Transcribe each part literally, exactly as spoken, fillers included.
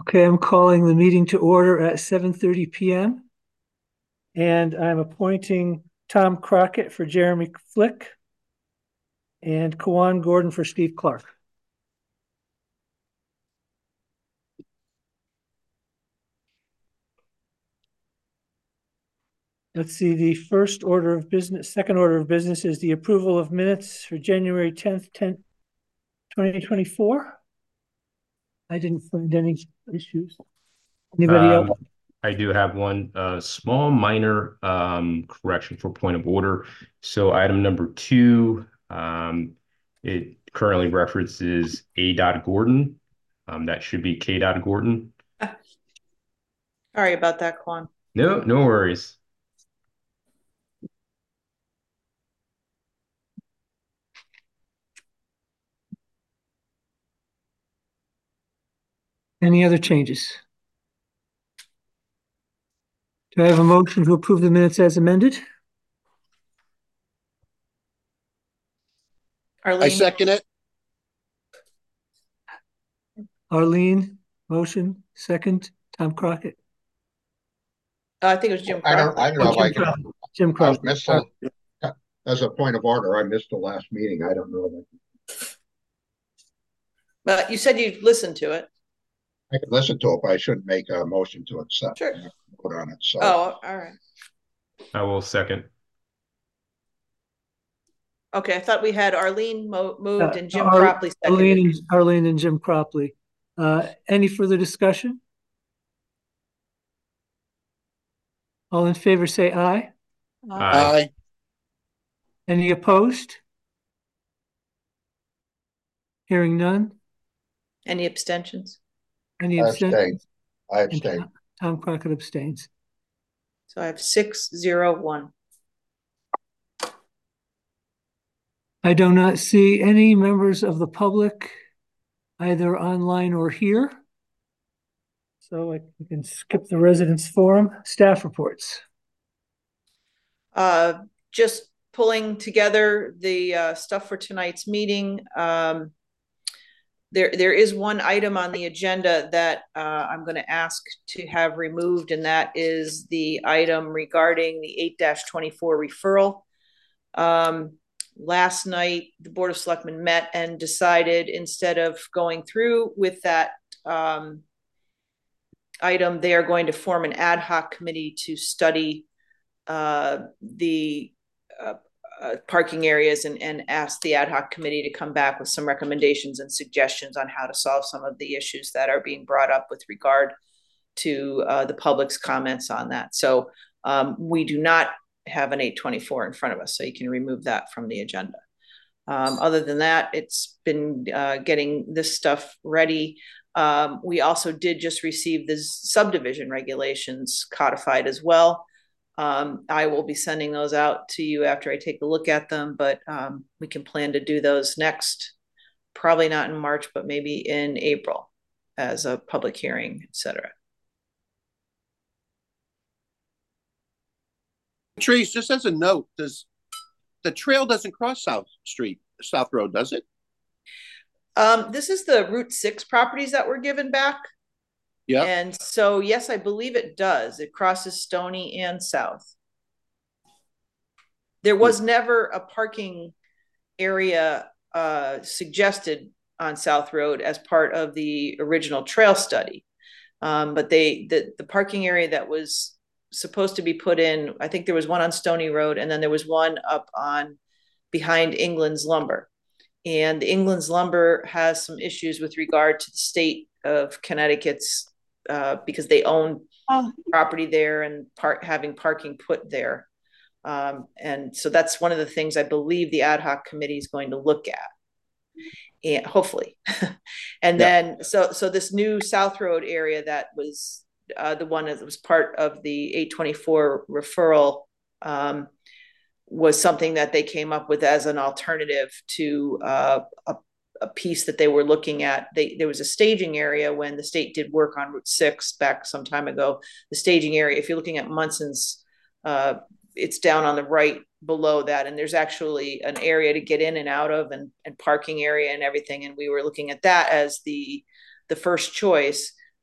Okay, I'm calling the meeting to order at seven thirty p m and I'm appointing Tom Crockett for Jeremy Flick and Kawan Gordon for Steve Clark. Let's see, the first order of business, second order of business is the approval of minutes for January tenth, twenty twenty-four. I didn't find any issues. Anybody else? Um, I do have one uh, small minor um, correction for point of order. So item number two, um, it currently references A. Dot Gordon. Um, that should be K. Dot Gordon. Sorry about that, Quan. No, no worries. Any other changes? Do I have a motion to approve the minutes as amended? Arlene? I second it. Arlene, motion, second, Tom Crockett. Uh, I think it was Jim I don't, Crockett. I don't know if I Jim can, Crockett. Jim I Crockett. missed, the- as a point of order, I missed the last meeting. I don't know. that- But you said you listened to it. I could listen to it, but I shouldn't make a motion to accept. Sure. Put on it, so. Oh, all right. I will second. Okay, I thought we had Arlene mo moved Uh, and Jim Ar- Cropley seconded. Arlene and, Arlene and Jim Cropley. Uh, any further discussion? All in favor say aye. Aye. Aye. Any opposed? Hearing none. Any abstentions? Any I abstain. abstentions? I And abstain. Tom- Tom Crockett abstains. So I have six, zero, one. I do not see any members of the public either online or here. So I we can skip the residents forum. Staff reports. Uh, just pulling together the uh, stuff for tonight's meeting. Um, there, there is one item on the agenda that uh, I'm going to ask to have removed, and that is the item regarding the eight dash twenty-four referral. Um, last night, the Board of Selectmen met and decided, instead of going through with that um, item, they are going to form an ad hoc committee to study uh, the uh, uh, parking areas and, and ask the ad hoc committee to come back with some recommendations and suggestions on how to solve some of the issues that are being brought up with regard to uh, the public's comments on that. So um, we do not have an eight twenty-four in front of us, so you can remove that from the agenda. Um, other than that, it's been uh, getting this stuff ready. Um, we also did just receive the subdivision regulations codified as well. Um, I will be sending those out to you after I take a look at them, but um, we can plan to do those next, probably not in March, but maybe in April as a public hearing, et cetera. Trees, just as a note, does the trail doesn't cross South Street, South Road, does it? Um, this is the Route six properties that were given back. Yeah. And so, yes, I believe it does. It crosses Stony and South. There was never a parking area uh, suggested on South Road as part of the original trail study. Um, but they the, the parking area that was supposed to be put in, I think there was one on Stony Road, and then there was one up on behind England's Lumber. And England's Lumber has some issues with regard to the state of Connecticut's uh, because they own oh. property there and part having parking put there. Um, and so that's one of the things I believe the ad hoc committee is going to look at, and hopefully. and yeah. then, so so this new South Road area that was uh, the one that was part of the eight twenty-four referral um, was something that they came up with as an alternative to uh, a, a piece that they were looking at. They, there was a staging area when the state did work on Route six back some time ago. The staging area, if you're looking at Munson's, uh, it's down on the right below that. And there's actually an area to get in and out of and, and parking area and everything. And we were looking at that as the, the first choice.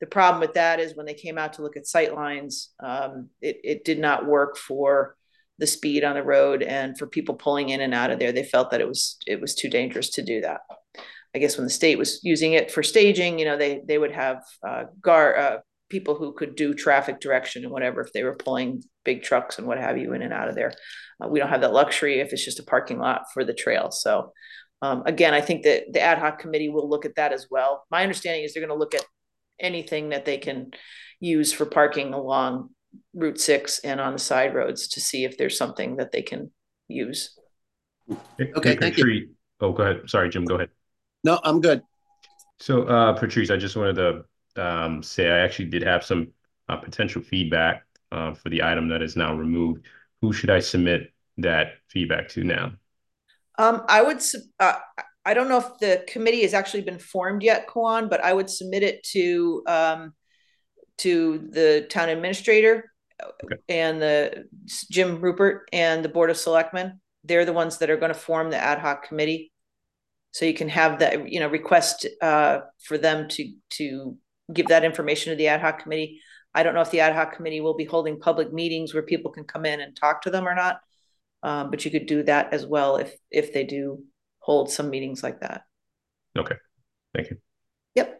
The problem with that is when they came out to look at sight lines, um, it, it did not work for the speed on the road, and for people pulling in and out of there. They felt that it was it was too dangerous to do that. I guess when the state was using it for staging, you know, they they would have uh, guard uh, people who could do traffic direction and whatever if they were pulling big trucks and what have you in and out of there. Uh, we don't have that luxury if it's just a parking lot for the trail. So um, again, I think that the ad hoc committee will look at that as well. My understanding is they're going to look at anything that they can use for parking along Route six and on the side roads to see if there's something that they can use. Okay, thank you. Oh, go ahead. Sorry, Jim, go ahead. No, I'm good. So, uh, Patrice, I just wanted to um, say I actually did have some uh, potential feedback uh, for the item that is now removed. Who should I submit that feedback to now? Um, I would, uh, I don't know if the committee has actually been formed yet, Kwan, but I would submit it to um, to the town administrator okay. and the Jim Rupert and the Board of Selectmen. They're the ones that are going to form the ad hoc committee. So you can have that, you know, request uh, for them to to give that information to the ad hoc committee. I don't know if the ad hoc committee will be holding public meetings where people can come in and talk to them or not. Um, but you could do that as well if if they do hold some meetings like that. Okay, thank you. Yep.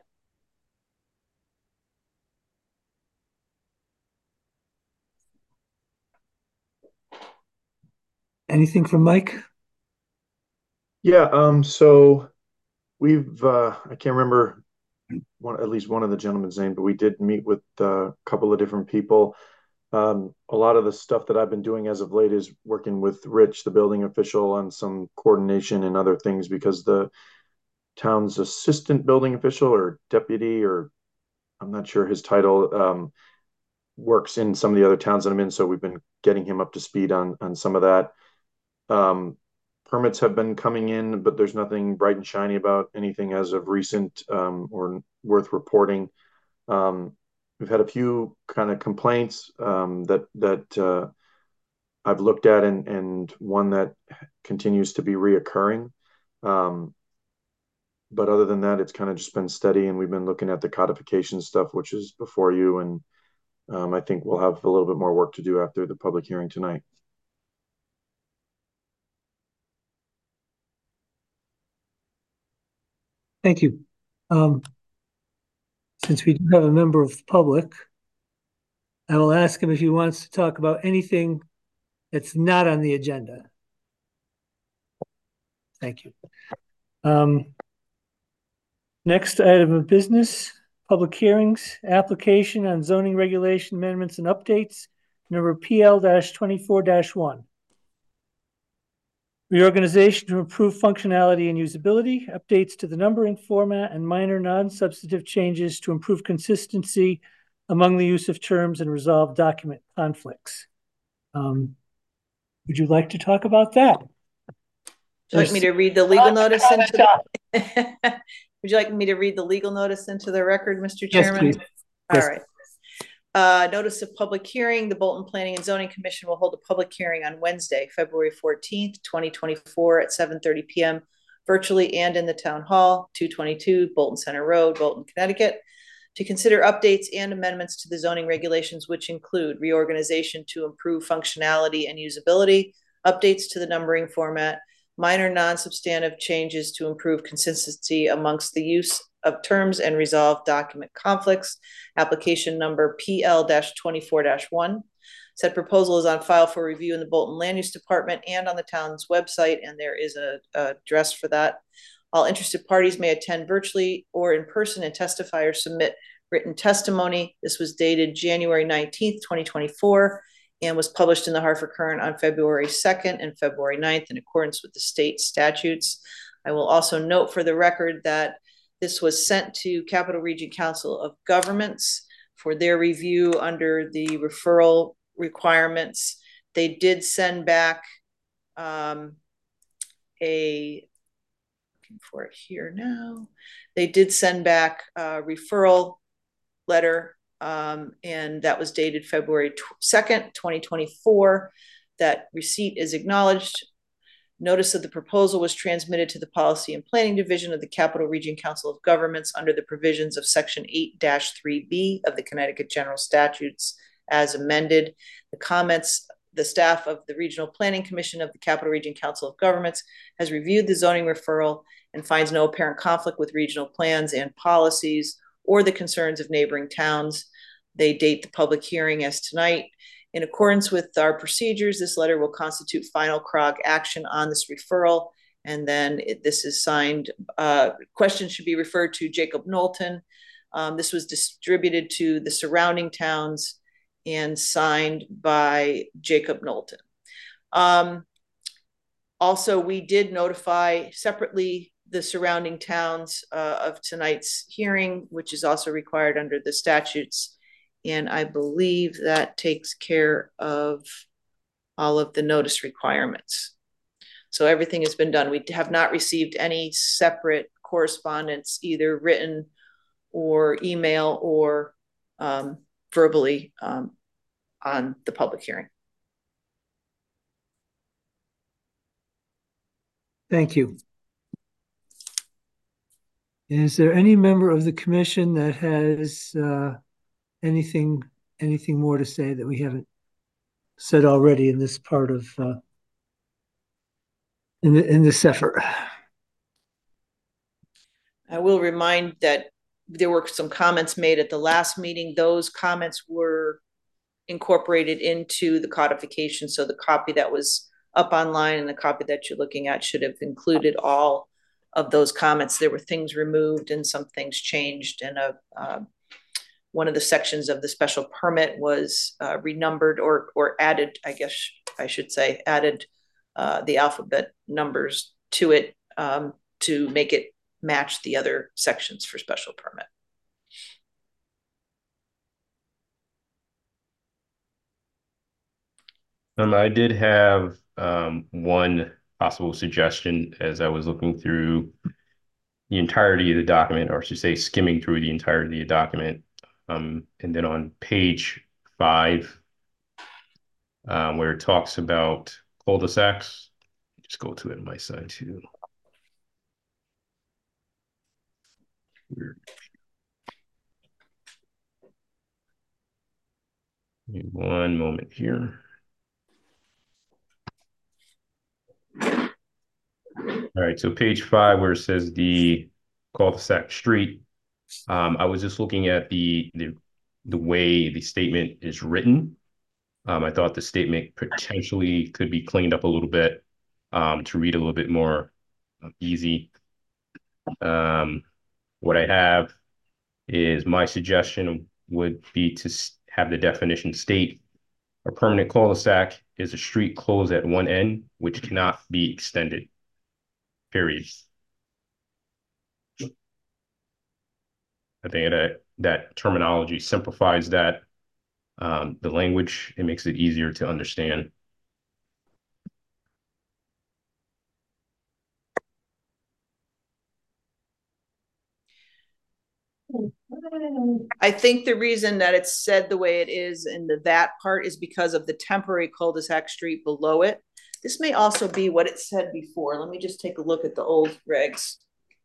Anything from Mike? Yeah, um, so we've, uh, I can't remember one, at least one of the gentleman's name, but we did meet with uh, a couple of different people. Um, a lot of the stuff that I've been doing as of late is working with Rich, the building official, on some coordination and other things because the town's assistant building official or deputy, or I'm not sure his title, um, works in some of the other towns that I'm in. So we've been getting him up to speed on, on some of that. Um, permits have been coming in, but there's nothing bright and shiny about anything as of recent um, or worth reporting. Um, we've had a few kind of complaints um, that that uh, I've looked at, and and one that continues to be reoccurring. Um, but other than that, it's kind of just been steady, and we've been looking at the codification stuff, which is before you, and um, I think we'll have a little bit more work to do after the public hearing tonight. Thank you. Um, since we do have a member of the public, I will ask him if he wants to talk about anything that's not on the agenda. Thank you. Um, next item of business, public hearings, application on zoning regulation amendments and updates, number P L twenty-four dash one. Reorganization to improve functionality and usability, updates to the numbering format, and minor non-substantive changes to improve consistency among the use of terms and resolve document conflicts. Um, would you like to talk about that? Would you like me to read the legal notice into the Would you like me to read the legal notice into the record, Mister Chairman? Yes, please. All Yes. right. Uh, notice of public hearing. The Bolton Planning and Zoning Commission will hold a public hearing on Wednesday, February fourteenth, twenty twenty-four at seven thirty p m virtually and in the town hall, two twenty-two Bolton Center Road, Bolton, Connecticut, to consider updates and amendments to the zoning regulations, which include reorganization to improve functionality and usability, updates to the numbering format, minor non-substantive changes to improve consistency amongst the use of terms and resolve document conflicts, application number P L twenty-four dash one. Said proposal is on file for review in the Bolton Land Use Department and on the town's website, and there is a, a address for that. All interested parties may attend virtually or in person and testify or submit written testimony. This was dated January nineteenth, twenty twenty-four, and was published in the Hartford Courant on February second and February ninth in accordance with the state statutes. I will also note for the record that this was sent to Capital Region Council of Governments for their review under the referral requirements. They did send back um, a, looking for it here now, they did send back a referral letter, um, and that was dated February second, twenty twenty-four. That receipt is acknowledged. Notice of the proposal was transmitted to the Policy and Planning Division of the Capital Region Council of Governments under the provisions of Section eight dash three B of the Connecticut General Statutes as amended. The comments, the staff of the Regional Planning Commission of the Capital Region Council of Governments has reviewed the zoning referral and finds no apparent conflict with regional plans and policies or the concerns of neighboring towns. They date the public hearing as tonight. In accordance with our procedures, this letter will constitute final C R O G action on this referral. And then it, this is signed, uh, questions should be referred to Jacob Knowlton. Um, this was distributed to the surrounding towns and signed by Jacob Knowlton. Um, also, we did notify separately the surrounding towns uh, of tonight's hearing, which is also required under the statutes. And I believe that takes care of all of the notice requirements. So everything has been done. We have not received any separate correspondence, either written or email or um, verbally um, on the public hearing. Thank you. Is there any member of the commission that has uh, anything anything more to say that we haven't said already in this part of uh, in the, in this effort? I will remind that there were some comments made at the last meeting. Those comments were incorporated into the codification. So the copy that was up online and the copy that you're looking at should have included all of those comments. There were things removed and some things changed, and a uh, one of the sections of the special permit was uh, renumbered or or added, I guess I should say, added uh, the alphabet numbers to it um, to make it match the other sections for special permit. Um, I did have um, one possible suggestion as I was looking through the entirety of the document, or I should say skimming through the entirety of the document. Um, and then on page five, um, where it talks about cul-de-sacs, just go to it on my side too. Weird. One moment here. All right, so page five, where it says the cul-de-sac street, um, I was just looking at the, the the way the statement is written. Um, I thought the statement potentially could be cleaned up a little bit um, to read a little bit more easy. Um, what I have is my suggestion would be to have the definition state a permanent cul-de-sac is a street closed at one end, which cannot be extended. Period. I think that that terminology simplifies that um, the language. It makes it easier to understand. I think the reason that it's said the way it is in the that part is because of the temporary cul-de-sac street below it. This may also be what it said before. Let me just take a look at the old regs.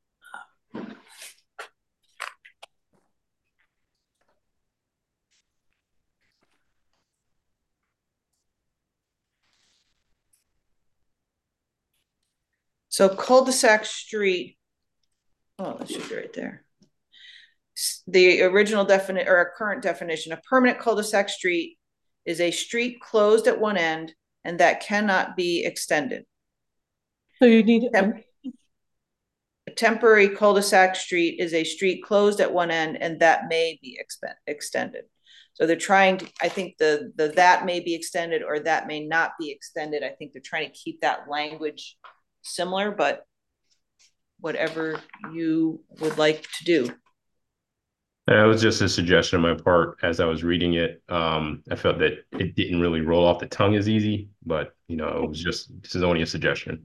So cul-de-sac street, oh, that should be right there. The original definition or a current definition, a permanent cul-de-sac street is a street closed at one end and that cannot be extended. So you need Tem a temporary cul-de-sac street is a street closed at one end and that may be extended. So they're trying to, I think the, the that may be extended or that may not be extended. I think they're trying to keep that language similar, but whatever you would like to do. That was just a suggestion on my part as I was reading it. Um, I felt that it didn't really roll off the tongue as easy, but you know, it was just, this is only a suggestion.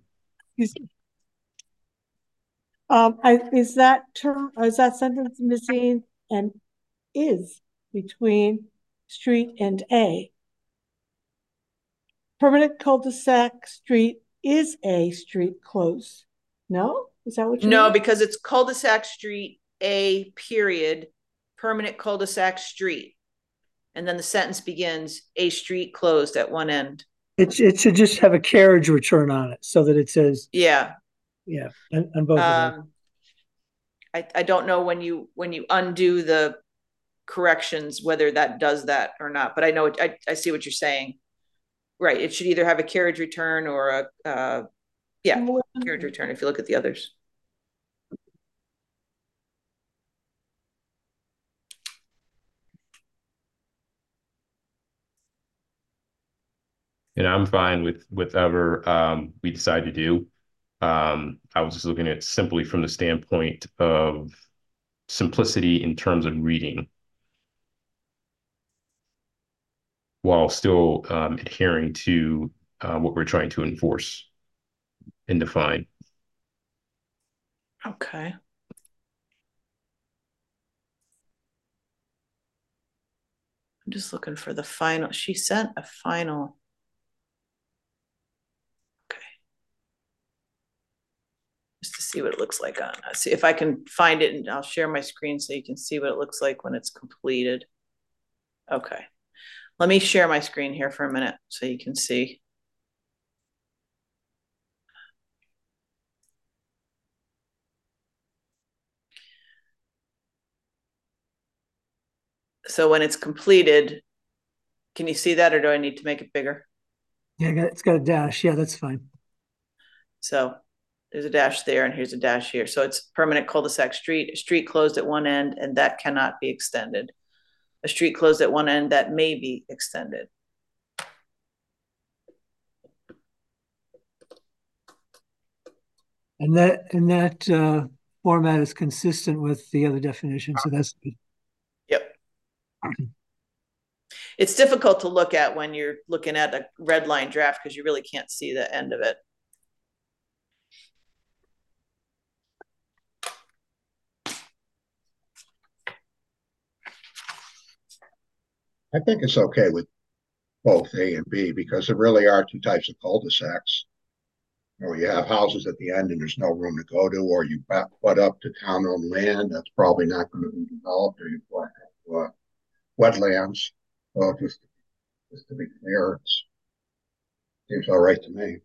Um, I, is that term, is that sentence missing and is between street and A? Permanent cul-de-sac street is a street closed. No? Is that what you No, mean? because it's cul-de-sac street, a period, permanent cul-de-sac street. And then the sentence begins, a street closed at one end. It, it should just have a carriage return on it so that it says, Yeah. yeah, on, on both of them. Um, I, I don't know when you, when you undo the corrections, whether that does that or not, but I know, it, I, I see what you're saying. Right. It should either have a carriage return or a, uh, yeah, carriage return if you look at the others. And I'm fine with whatever um, we decide to do. Um, I was just looking at simply from the standpoint of simplicity in terms of reading, while still um, adhering to uh, what we're trying to enforce and define. Okay. I'm just looking for the final. She sent a final. Okay. Just to see what it looks like on. Let's see if I can find it, and I'll share my screen so you can see what it looks like when it's completed. Okay. Let me share my screen here for a minute so you can see. So when it's completed, can you see that, or do I need to make it bigger? Yeah, it's got a dash. Yeah, that's fine. So there's a dash there and here's a dash here. So it's permanent cul-de-sac street, a street closed at one end, and that cannot be extended. A street closed at one end that may be extended. And that, and that uh, format is consistent with the other definition, so that's good. Yep. It's difficult to look at when you're looking at a red line draft because you really can't see the end of it. I think it's okay with both A and B because there really are two types of cul-de-sacs. You know, you have houses at the end and there's no room to go to, or you butt up to town-owned land that's probably not going to be developed, or you butt up to wetlands. So just, just to be clear, it seems all right to me.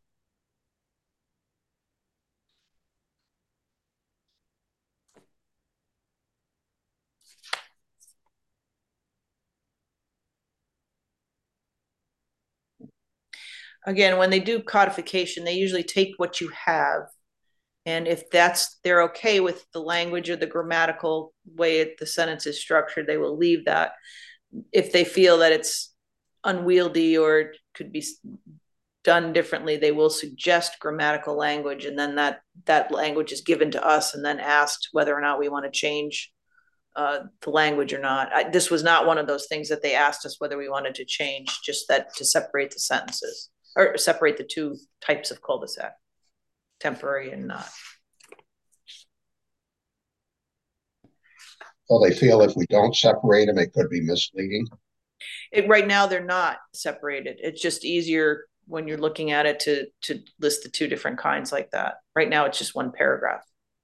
Again, when they do codification, they usually take what you have. And if that's, they're okay with the language or the grammatical way it, the sentence is structured, they will leave that. If they feel that it's unwieldy or could be done differently, they will suggest grammatical language, and then that that language is given to us and then asked whether or not we want to change uh, the language or not. I, this was not one of those things that they asked us whether we wanted to change, just that to separate the sentences or separate the two types of cul-de-sac, temporary and not. So they feel if we don't separate them, it could be misleading. It, right now, they're not separated. It's just easier when you're looking at it to, to list the two different kinds like that. Right now, it's just one paragraph.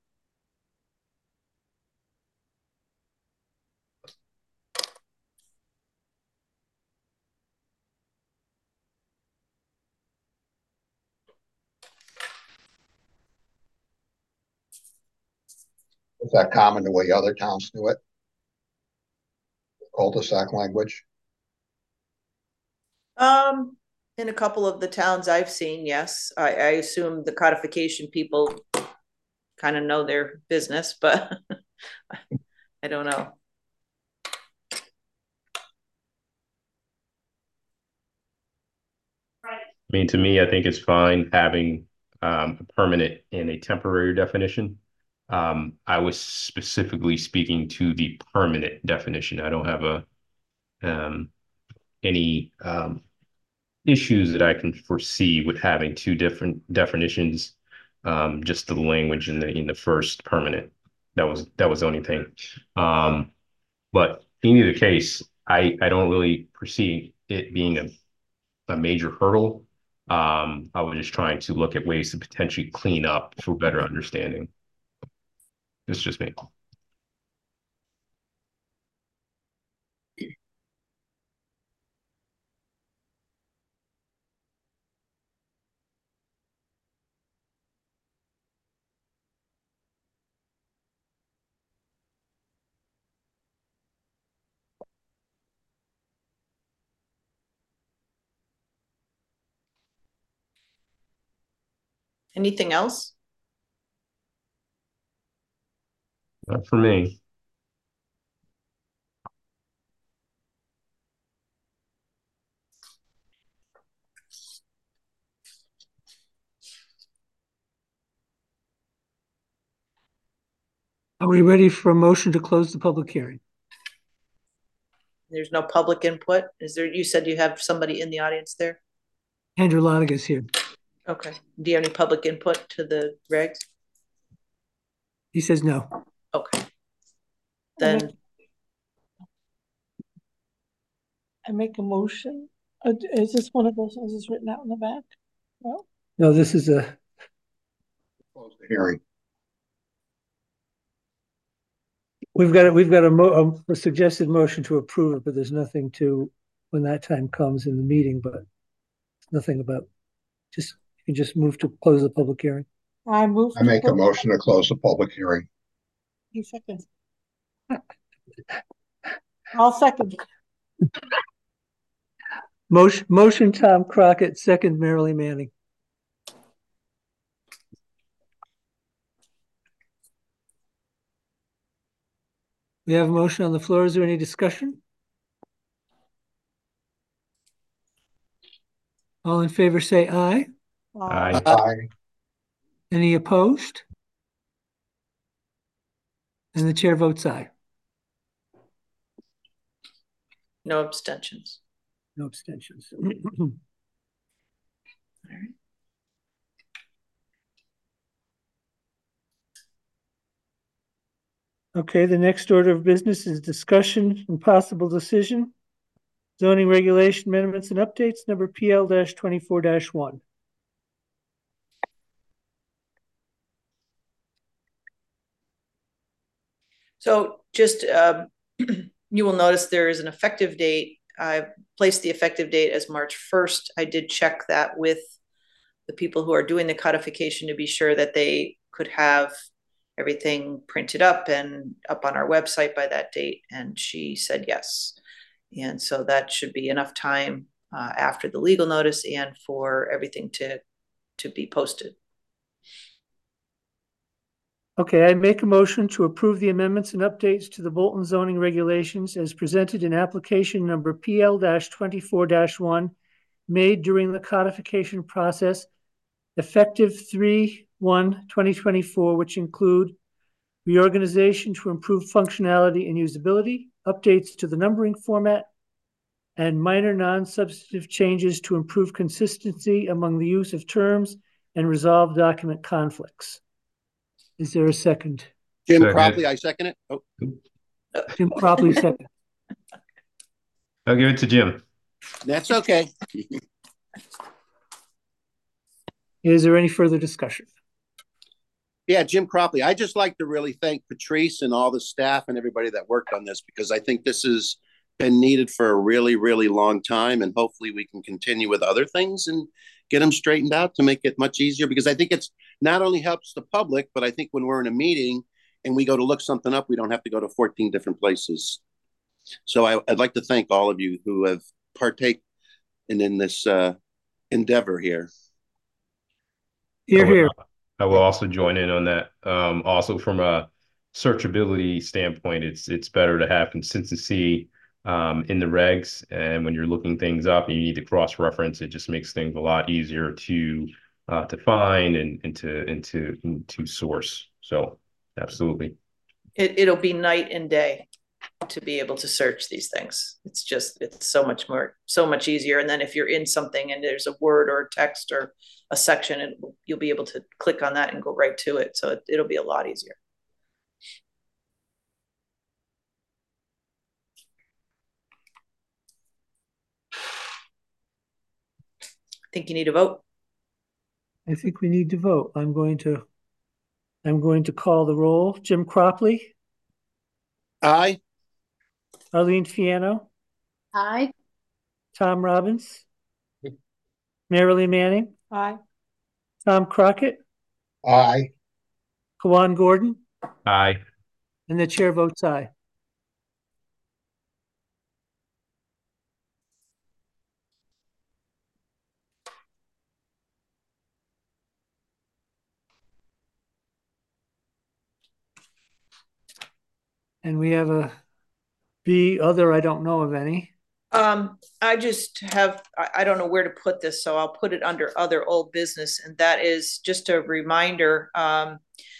Is that common the way other towns do it? Cul-de-sac language? Um, in a couple of the towns I've seen, yes. I, I assume the codification people kind of know their business, but I don't know. I mean, to me, I think it's fine having um, a permanent and a temporary definition. Um, I was specifically speaking to the permanent definition. I don't have a um, any um, issues that I can foresee with having two different definitions. Um, just the language in the in the first permanent. That was that was the only thing. Um, but in either case, I I don't really foresee it being a a major hurdle. Um, I was just trying to look at ways to potentially clean up for better understanding. It's just me. Anything else? Not for me. Are we ready for a motion to close the public hearing? There's no public input. Is there, you said you have somebody in the audience there? Andrew Lonig is here. Okay. Do you have any public input to the regs? He says no. Okay. Then, I make a motion. Uh, Is this one of those, is this written out in the back? No? No, this is a, Close the hearing. we've got, a we've got a mo, a suggested motion to approve it, but there's nothing to, when that time comes in the meeting, but nothing about, just, you can just move to close the public hearing. I move. I make a motion to close the public hearing. He seconds. I'll second. Motion, motion Tom Crockett, second Marilee Manning. We have a motion on the floor. Is there any discussion? All in favor, say aye. Aye. Aye. Any opposed? And the chair votes aye. no abstentions. No abstentions. All right. Okay, the next order of business is discussion and possible decision. Zoning regulation amendments and updates, number P L twenty-four dash one. So just, um, you will notice there is an effective date. I placed the effective date as March first. I did check that with the people who are doing the codification to be sure that they could have everything printed up and up on our website by that date. And she said yes. And so that should be enough time uh, after the legal notice and for everything to, to be posted. Okay, I make a motion to approve the amendments and updates to the Bolton zoning regulations as presented in application number P L twenty-four dash one made during the codification process effective three one twenty twenty-four, which include reorganization to improve functionality and usability, updates to the numbering format, and minor non-substantive changes to improve consistency among the use of terms and resolve document conflicts. Is there a second? Jim Second. Cropley, I second it. Oh, Jim Cropley second. I'll give it to Jim. that's okay. Is there any further discussion? Yeah, Jim Cropley. I just like to really thank Patrice and all the staff and everybody that worked on this, because I think this has been needed for a really, really long time. And hopefully we can continue with other things and get them straightened out to make it much easier, because I think it's not only helps the public, but I think when we're in a meeting and we go to look something up, we don't have to go to fourteen different places. So I, I'd like to thank all of you who have partaken in, in this uh, endeavor here. Here, I will- here. I will also join in on that. Um, also from a searchability standpoint, it's it's better to have consistency um, in the regs, and when you're looking things up and you need to cross-reference, it just makes things a lot easier to uh, to find and, and to and to and to source. So absolutely. It, it'll be night and day to be able to search these things. It's just, it's so much more, so much easier. And then if you're in something and there's a word or a text or a section, and you'll be able to click on that and go right to it. So it, it'll be a lot easier. think you need a vote. I think we need to vote. I'm going to, I'm going to call the roll. Jim Cropley, Aye. Arlene Fiano, Aye. Tom Robbins, Marilee Manning, Aye. Tom Crockett, Aye. Kawan Gordon, Aye. and the chair votes aye. And we have a B other, I don't know of any. Um, I just have, I, I don't know where to put this, so I'll put it under other old business, and that is just a reminder, um,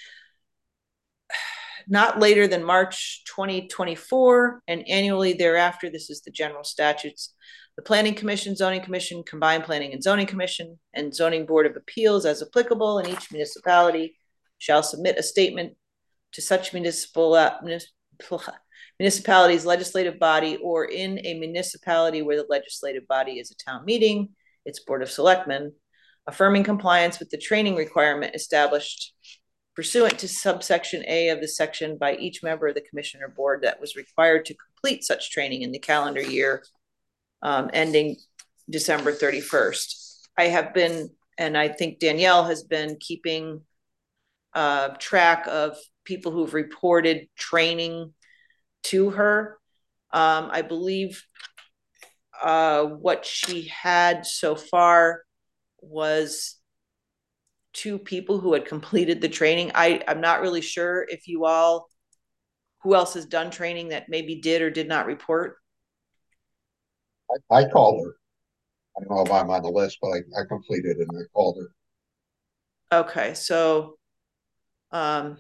not later than March twenty twenty-four and annually thereafter, this is the general statutes. The Planning Commission, Zoning Commission, Combined Planning and Zoning Commission, and Zoning Board of Appeals as applicable in each municipality shall submit a statement to such municipal, uh, municipal municipality's legislative body, or in a municipality where the legislative body is a town meeting, its Board of Selectmen, affirming compliance with the training requirement established pursuant to subsection A of the section by each member of the commission or board that was required to complete such training in the calendar year um, ending December thirty-first. I have been, and I think Danielle has been keeping uh, track of people who've reported training to her. Um, I believe uh, what she had so far was two people who had completed the training. I, I'm not really sure if you all, who else has done training that maybe did or did not report? I, I called her. I don't know if I'm on the list, but I, I completed it and I called her. Okay, so um,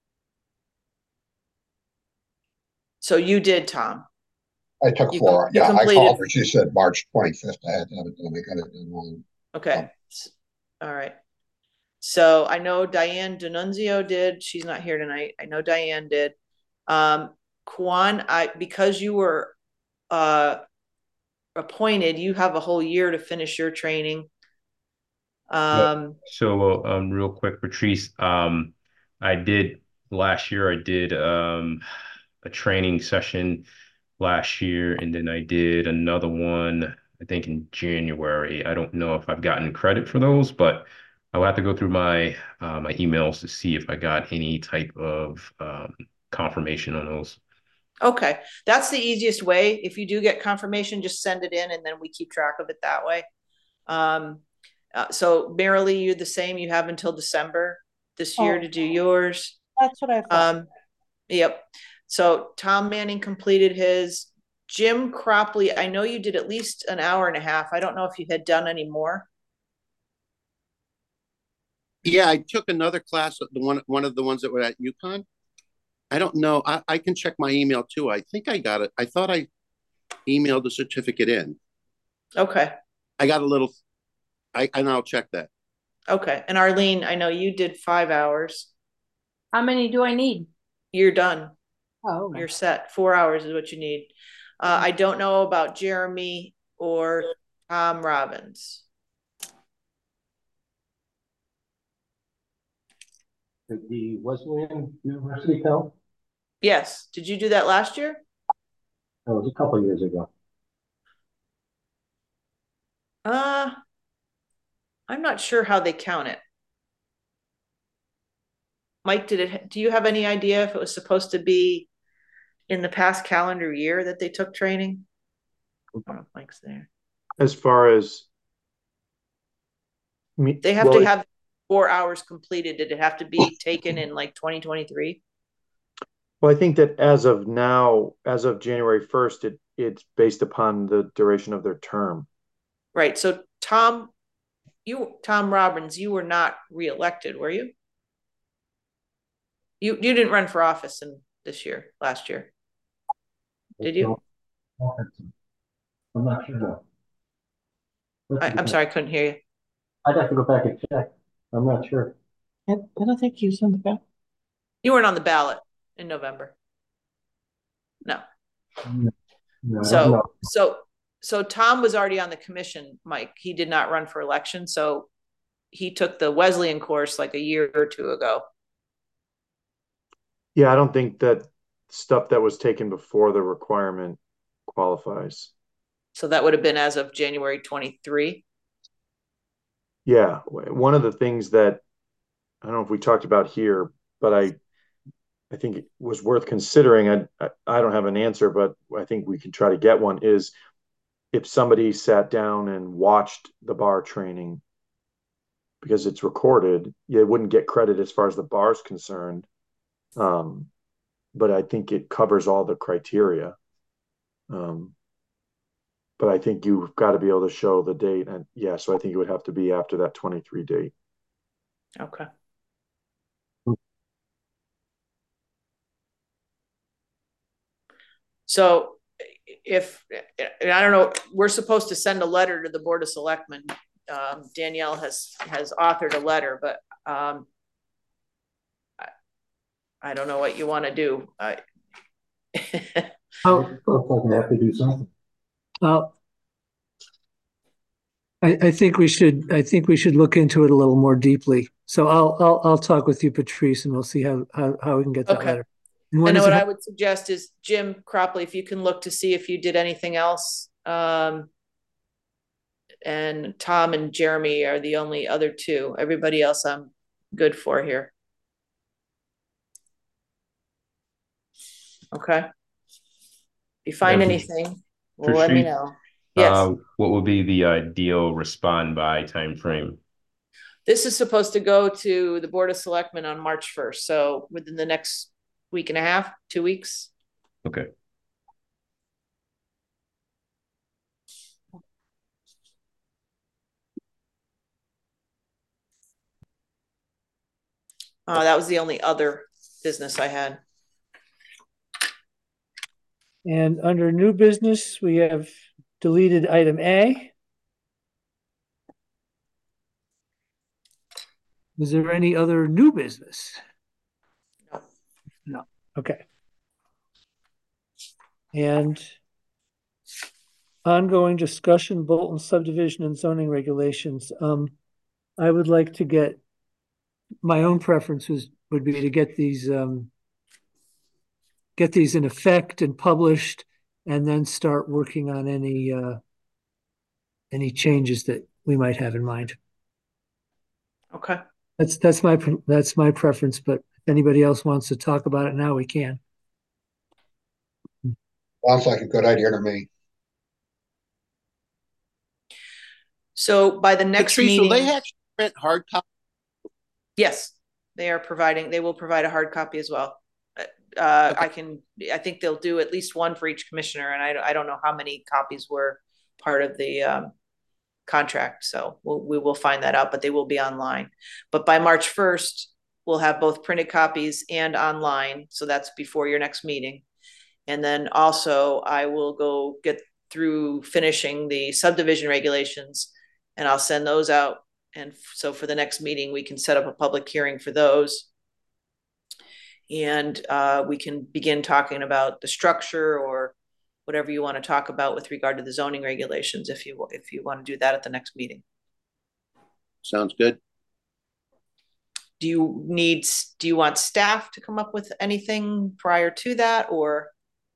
so you did, Tom. I took You four. com- you Yeah, I completed- called her. She said March twenty-fifth. I had to have it done. I got it done on. Okay, all right. So I know Diane D'Annunzio did. She's not here tonight. I know Diane did. Um, Kwan, I because you were uh, appointed, you have a whole year to finish your training. Um, So, um, real quick, Patrice, um, I did last year, I did um, a training session last year, and then I did another one, I think in January. I don't know if I've gotten credit for those, but I'll have to go through my uh, my emails to see if I got any type of um, confirmation on those. Okay, that's the easiest way. If you do get confirmation, just send it in and then we keep track of it that way. Um, uh, so Marilee, you're the same. You have until December this year Oh. to do yours. That's what I thought. Um, yep. So Tom Manning completed his. Jim Cropley, I know you did at least an hour and a half. I don't know if you had done any more. Yeah, I took another class, the one one of the ones that were at UConn. I don't know. I, I can check my email too. I think I got it. I thought I emailed the certificate in. Okay. I got a little, I, and I'll check that. Okay. And Arlene, I know you did five hours. How many do I need? You're done. Oh, You're set. Four hours is what you need. Uh, I don't know about Jeremy or Tom Robbins. Did the Wesleyan University count? Yes. Did you do that last year? That was a couple of years ago. Uh, I'm not sure how they count it. Mike, did it, do you have any idea if it was supposed to be in the past calendar year that they took training? I don't know if Mike's there. As far as me, They have well, to have four hours completed. Did it have to be taken in like twenty twenty-three? well, I think that as of now, as of January first, it it's based upon the duration of their term. Right. So Tom, you, Tom Robbins, you were not reelected, were you? You, you didn't run for office in this year, last year. Did you? I'm not sure. No. I, I'm sorry, I couldn't hear you. I'd have to go back and check. I'm not sure. I, I don't think he was on the ballot. You weren't on the ballot in November. No. No, I don't So, know. so, so Tom was already on the commission, Mike. He did not run for election, so he took the Wesleyan course like a year or two ago. Yeah, I don't think that stuff that was taken before the requirement qualifies. So that would have been as of January twenty-three. Yeah, one of the things that I don't know if we talked about here, but I I think it was worth considering. I I don't have an answer, but I think we can try to get one. Is if somebody sat down and watched the bar training, because it's recorded, you wouldn't get credit as far as the bar is concerned. Um, but I think it covers all the criteria. Um, but I think you've got to be able to show the date, and yeah, so I think it would have to be after that twenty-three date. Okay. So if, and I don't know, we're supposed to send a letter to the Board of Selectmen. Um, Danielle has, has authored a letter, but um, I, I don't know what you want to do. I, Oh, Looks like we have to do something. uh, I, I think we should, I think we should look into it a little more deeply. So I'll, I'll, I'll talk with you, Patrice, and we'll see how, how, how we can get that Okay. letter. And when And is what it- I would suggest is, Jim Cropley, if you can look to see if you did anything else. Um, and Tom and Jeremy are the only other two. Everybody else I'm good for here. Okay. If you find Yeah, anything, well, let me Patrice, know. Yes. Uh, what would be the ideal respond by timeframe? This is supposed to go to the Board of Selectmen on March first. So within the next week and a half, two weeks. Okay. Uh, that was the only other business I had. And under new business, we have deleted item A. Was there any other new business? No. No. Okay. And ongoing discussion, Bolton subdivision and zoning regulations. Um, I would like to get, my own preferences would be to get these, um, get these in effect and published, and then start working on any, uh, any changes that we might have in mind. Okay. That's, that's my, that's my preference, but if anybody else wants to talk about it now, we can. Sounds like a good idea to me. So by the next Patrice, will meeting, they actually print hard copy? yes, they are providing, they will provide a hard copy as well. Uh, Okay. I can, I think they'll do at least one for each commissioner, and I, I don't know how many copies were part of the um, contract. So we'll, we will find that out, but they will be online. But by March first, we'll have both printed copies and online. So that's before your next meeting. And then also I will go get through finishing the subdivision regulations, and I'll send those out. And so for the next meeting, we can set up a public hearing for those. And uh, we can begin talking about the structure or whatever you want to talk about with regard to the zoning regulations, if you if you want to do that at the next meeting. Sounds good. Do you need, do you want staff to come up with anything prior to that, or?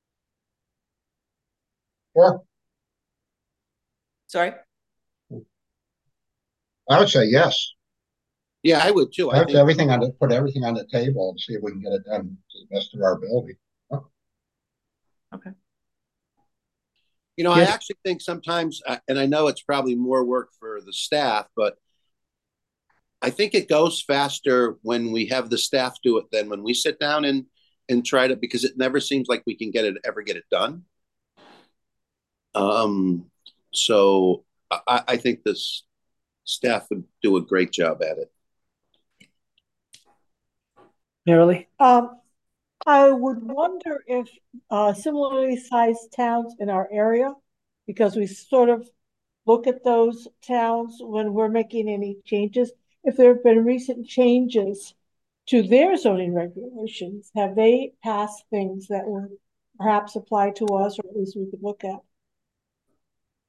Sure. Sorry? I would say yes. Yeah, I would too. I Put think, everything on the, put everything on the table and see if we can get it done to the best of our ability. Okay. you know, Yes. I actually think sometimes, uh, and I know it's probably more work for the staff, but I think it goes faster when we have the staff do it than when we sit down and and try to, because it never seems like we can get it ever get it done. Um, so I, I think this staff would do a great job at it. Marilee? Um, I would wonder if uh, similarly sized towns in our area, because we sort of look at those towns when we're making any changes, if there have been recent changes to their zoning regulations, have they passed things that would perhaps apply to us, or at least we could look at?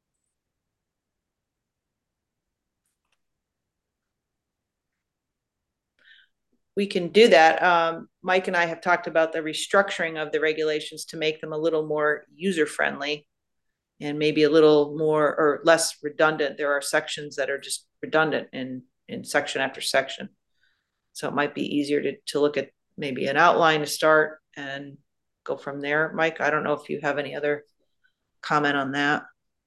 we can do that. Um, Mike and I have talked about the restructuring of the regulations to make them a little more user-friendly and maybe a little more or less redundant. There are sections that are just redundant in, in section after section. So it might be easier to, to look at maybe an outline to start and go from there. Mike, I don't know if you have any other comment on that.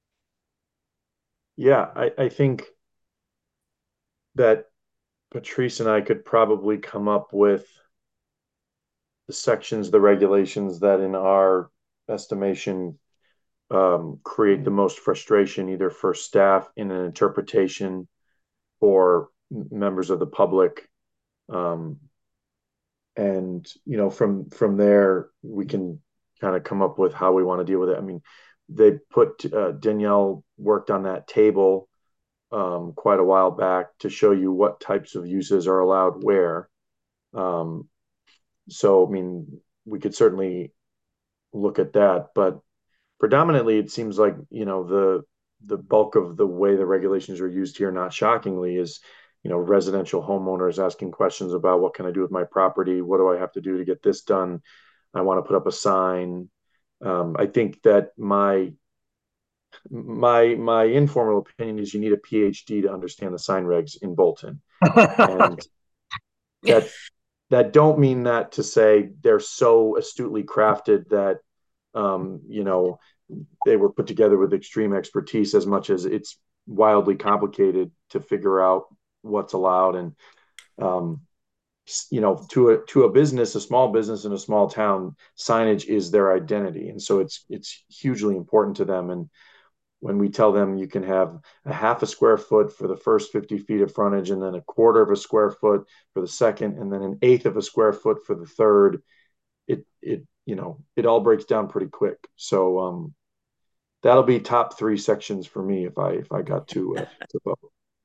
Yeah, I, I think that Patrice and I could probably come up with the sections, the regulations that in our estimation um, create the most frustration, either for staff in an interpretation or members of the public. Um, and, you know, from, from there, we can kind of come up with how we want to deal with it. I mean, they put, uh, Danielle worked on that table um, quite a while back to show you what types of uses are allowed where. Um, so, I mean, we could certainly look at that, but predominantly it seems like, you know, the, the bulk of the way the regulations are used here, not shockingly, is, you know, residential homeowners asking questions about what can I do with my property? What do I have to do to get this done? I want to put up a sign. Um, I think that my my my informal opinion is you need a P H D to understand the sign regs in Bolton. And that that don't mean that to say they're so astutely crafted that um, you know, they were put together with extreme expertise, as much as it's wildly complicated to figure out what's allowed. And um, you know, to a to a business, a small business in a small town, signage is their identity, and so it's it's hugely important to them. And when we tell them you can have a half a square foot for the first fifty feet of frontage, and then a quarter of a square foot for the second, and then an eighth of a square foot for the third, it it you know, it all breaks down pretty quick. So um, that'll be top three sections for me if I if I got to uh, to vote.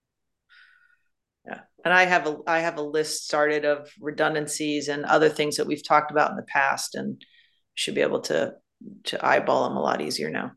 Yeah, and I have a I have a list started of redundancies and other things that we've talked about in the past, and should be able to to eyeball them a lot easier now.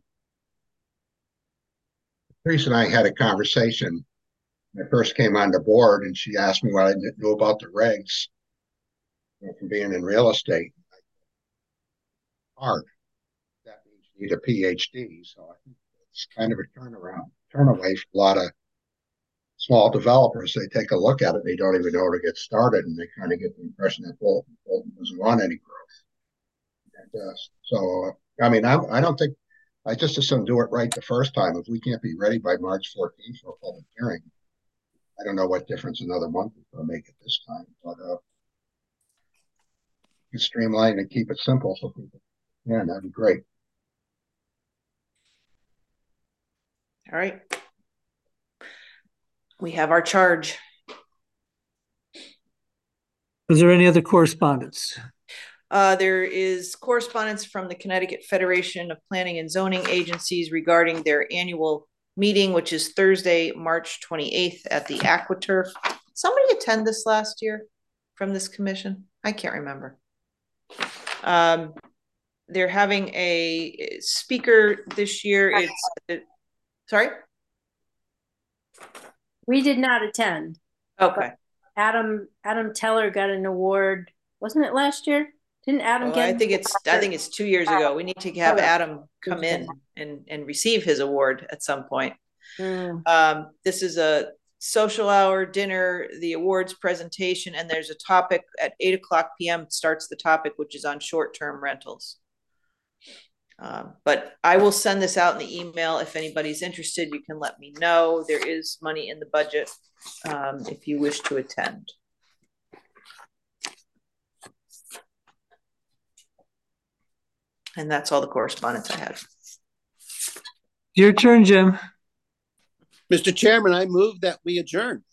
Patrice and I had a conversation when I first came on the board, and she asked me what I knew about the regs, you know, from being in real estate. Hard. That means you need a P H D. So I think it's kind of a turnaround, turn away for a lot of small developers. They take a look at it, they don't even know where to get started, and they kind of get the impression that Bolton, Bolton doesn't want any growth. And, uh, so, uh, I mean, I'm, I don't think, I just assume do it right the first time. If we can't be ready by March fourteenth for a public hearing, I don't know what difference another month is going to make at this time. But uh, you streamline and keep it simple so people, yeah, that'd be great. All right. We have our charge. Is there any other correspondence? Uh, there is correspondence from the Connecticut Federation of Planning and Zoning Agencies regarding their annual meeting, which is Thursday, March twenty-eighth at the AquaTurf. Somebody attend this last year from this commission? I can't remember. Um, they're having a speaker this year. It's, it, sorry? We did not attend. Okay. Adam Adam Teller got an award. Wasn't it last year? Didn't Adam Well, get I think it's I think it's two years ago. We need to have Adam come in and, and receive his award at some point. Mm. Um, this is a social hour dinner, the awards presentation, and there's a topic at eight o'clock p m starts the topic, which is on short-term rentals. Um, but I will send this out in the email. If anybody's interested, you can let me know. There is money in the budget um, if you wish to attend. And that's all the correspondence I had. Your turn, Jim. Mister Chairman, I move that we adjourn.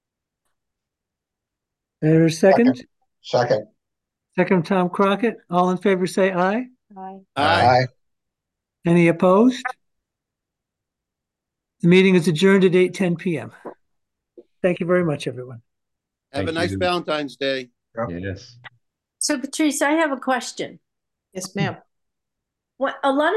There's a second. Second. Second, Tom Crockett. All in favor, say aye. Aye. Aye. Any opposed? The meeting is adjourned at eight ten p m Thank you very much, everyone. Have Thank a nice you. Valentine's Day. Yes. So, Patrice, I have a question. Yes, ma'am. What a lot of